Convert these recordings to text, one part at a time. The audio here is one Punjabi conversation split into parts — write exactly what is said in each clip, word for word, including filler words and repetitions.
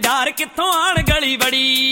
ਡਾਰ ਕਿੱਥੋਂ ਆਣ ਗਲੀ ਬੜੀ।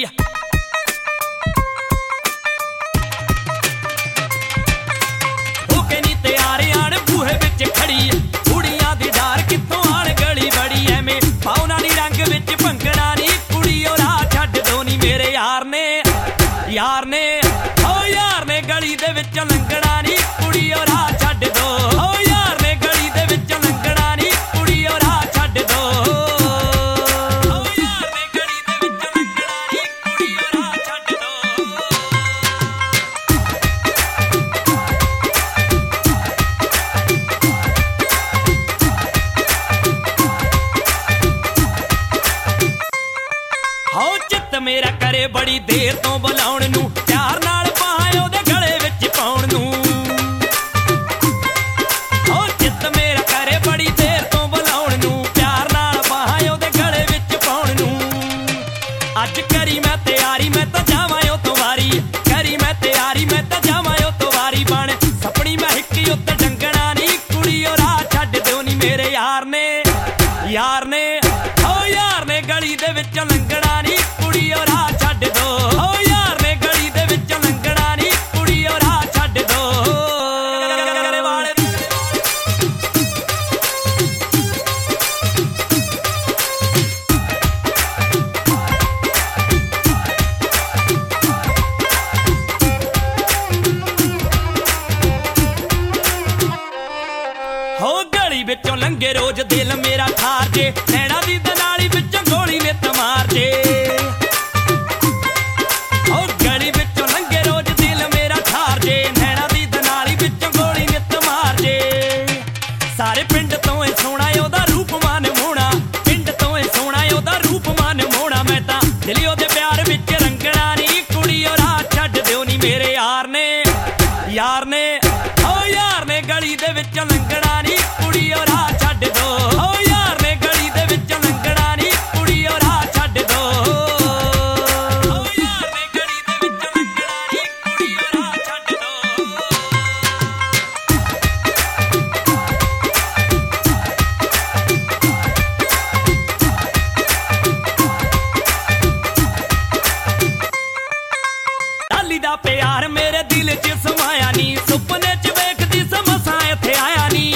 ਹੋ ਕੇ ਨੀ ਤਿਆਰ ਆਣ ਬੂਹੇ ਵਿੱਚ ਖੜੀ, ਕੁੜੀਆਂ ਦੀ ਡਾਰ ਕਿੱਥੋਂ ਆਣ ਗਲੀ ਬੜੀ। ਐਵੇਂ ਪਾਉਣਾ ਨੀ ਰੰਗ ਵਿੱਚ ਭੰਗੜਾ ਨੀ ਕੁੜੀਓ ਰਾਹ ਛੱਡ ਦੋ ਨੀ ਮੇਰੇ ਯਾਰ ਨੇ ਯਾਰ ਨੇ ਓ ਯਾਰ ਨੇ ਗਲੀ ਦੇ ਵਿੱਚ ਲੰਘਣਾ ਨੀ ਕੁੜੀਓ ਰਾਹ ਛੱਡ ਦੋ। ਓ ਯਾਰ ਨੇ ਗਲੀ ਦੇ ਵਿੱਚ ਲੰਘਣਾ ਨੀ ਕੁੜੀਓ ਰਾਹ ਛੱਡ ਦੋ। ਓ ਯਾਰ ਨੇ ਗਲੀ ਦੇ ਵਿੱਚ ਲੰਘਣਾ ਨੀ ਕੁੜੀਓ ਰਾਹ ਛੱਡ ਦੋ। ਹੋ ਚਿੱਤ ਮੇਰਾ ਕਰੇ ਬੜੀ ਦੇਰ ਤੋਂ ਬੁਲਾਉਣ ਨੂੰ, ਪਿਆਰ ਨਾਲ ਬਾਹਾਂ ਉਹਦੇ ਗਲੇ ਵਿੱਚ ਪਾਉਣ ਨੂੰ। ਹੋ ਚਿੱਤ ਮੇਰਾ ਕਰੇ ਬੜੀ ਦੇਰ ਤੋਂ ਬੁਲਾਉਣ ਨੂੰ, ਪਿਆਰ ਨਾਲ ਬਾਹਾਂ ਉਹਦੇ ਗਲੇ ਵਿੱਚ ਪਾਉਣ ਨੂੰ। ਅੱਜ ਕਰੀ ਮੈਂ ਤਿਆਰੀ ਮੈਂ ਤਾਂ ਜਾਵਾਂ ਉਹ ਤੋਂ ਵਾਰੀ, ਕਰੀ ਮੈਂ ਤਿਆਰੀ ਮੈਂ ਤਾਂ ਜਾਵਾਂ ਉਹ ਤੋਂ ਵਾਰੀ। ਬਣ ਸਪਣੀ ਮੈਂ ਹਿੱਕੀ ਉੱਤੇ ਡੰਗਣਾ ਨੀ ਕੁੜੀਓ ਰਾਹ ਛੱਡ ਦਿਓ ਨੀ ਮੇਰੇ ਯਾਰ ਨੇ ਯਾਰ ਨੇ ਓ ਯਾਰ ਨੇ ਗਲੀ ਦੇ ਵਿੱਚ ਲੰਘਣਾ ਨੀ ਕੁੜੀਓ ਰਾਹ ਛੱਡ ਦੋ। ਓ ਯਾਰ ਨੇ ਗਲੀ ਦੇ ਵਿੱਚ ਲੰਘਣਾ ਨੀ ਕੁੜੀਓ ਰਾਹ ਛੱਡ ਦੋ। ਹੋ ਗਲੀ ਵਿੱਚੋਂ ਲੰਘੇ ਰੋਜ਼ ਦਿਲ ਮੇਰਾ ਠਾਰ ਜੇ, ਨੈਣਾ ਦੀ ਦਨਾਲੀ ਵਿੱਚੋਂ ਗੋਲੀ ਨਿੱਤ ਮਾਰ ਜੇ। ਹੋ ਗਲੀ ਵਿੱਚੋਂ ਲੰਘੇ ਰੋਜ਼ ਦਿਲ ਮੇਰਾ ਠਾਰ ਜੇ, ਨੈਣਾ ਦੀ ਦਨਾਲੀ ਵਿੱਚੋਂ ਗੋਲੀ ਨਿੱਤ ਮਾਰ ਜੇ। ਸਾਰੇ ਪਿੰਡ ਤੋਂ ਏ ਸੋਹਣਾ ਉਹਦਾ ਰੂਪ ਮਨ ਮੋਹਣਾ, ਪਿੰਡ ਤੋਂ ਏ ਸੋਹਣਾ ਉਹਦਾ ਰੂਪ ਮਨ ਮੋਹਣਾ। ਮੈਂ ਤਾਂ ਦਿਲ ਉਹਦੇ ਪਿਆਰ ਵਿੱਚ ਰੰਗਣਾ ਨੀ ਕੁੜੀਓ ਰਾਹ ਛੱਡ ਦਿਓ ਨੀ ਮੇਰੇ ਯਾਰ ਨੇ ਯਾਰ ਨੇ ਓ ਯਾਰ ਨੇ ਗਲੀ ਦੇ ਵਿੱਚ ਲੰਘਣਾ ਨੀ ਕੁੜੀਓ ਰਾਹ ਛੱਡ ਦੋ। ਓ ਯਾਰ ਨੇ ਗਲੀ ਦੇ ਵਿੱਚ ਲੰਘਣਾ ਨੀ ਕੁੜੀਓ ਰਾਹ ਛੱਡ ਦੋ। ਓ ਯਾਰ ਨੇ ਗਲੀ ਦੇ ਵਿੱਚ ਲੰਘਣਾ ਨੀ ਕੁੜੀਓ ਰਾਹ ਛੱਡ ਦੋ। ਲਾਲੀ ਦਾ ਪਿਆਰ ਮੇਰੇ ਦਿਲ 'ਚ ਸਮਾਇਆ ਨੀ, ਸੁਪਨੇ 'ਚ ਵੇਖਦੀ ਸਮਸਾਂ ਇੱਥੇ ਆਇਆ ਨੀ।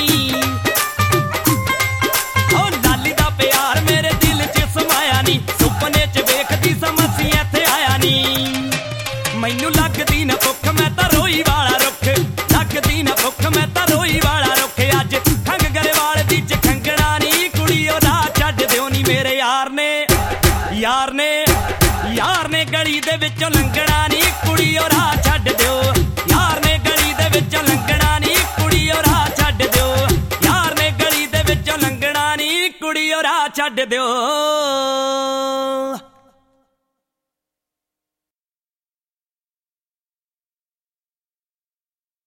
ਓ ਲਾਲੀ ਦਾ ਪਿਆਰ ਮੇਰੇ ਦਿਲ 'ਚ ਸਮਾਇਆ ਨੀ, ਸੁਪਨੇ 'ਚ ਵੇਖਦੀ ਸਮਸੀਂ ਇੱਥੇ ਆਇਆ ਨੀ। ਮੈਨੂੰ ਲੱਗਦੀ ਨਾ ਭੁੱਖ ਮੈਂ ਤਾਂ ਰੋਈ ਵਾਲਾ ਰੁੱਖ, ਲੱਗਦੀ ਨਾ ਭੁੱਖ ਮੈਂ ਤਾਂ ਰੋਈ ਵਾਲਾ ਰੁੱਖ। ਅੱਜ ਖੰਗ ਗਰੇਵਾਲ ਦੀ 'ਚ ਖੰਗਣਾ ਨੀ ਕੁੜੀਓ ਰਾਹ ਛੱਡ ਦਿਓ ਨੀ ਮੇਰੇ ਯਾਰ ਨੇ ਯਾਰ ਨੇ ਯਾਰ ਨੇ ਗਲੀ ਦੇ ਵਿੱਚੋਂ ਲੰਘਣਾ ਨੀ ਕੁੜੀਓ ਰਾਹ ਛੱਡ ਦਿਓ। ਯਾਰ ਨੇ ਗਲੀ ਦੇ ਵਿੱਚੋਂ ਲੰਘਣਾ ਨੀ ਕੁੜੀਓ ਰਾਹ ਛੱਡ ਦਿਓ। ਯਾਰ ਨੇ ਗਲੀ ਦੇ ਵਿੱਚੋਂ ਲੰਘਣਾ ਨੀ ਕੁੜੀਓ ਰਾਹ ਛੱਡ ਦਿਓ।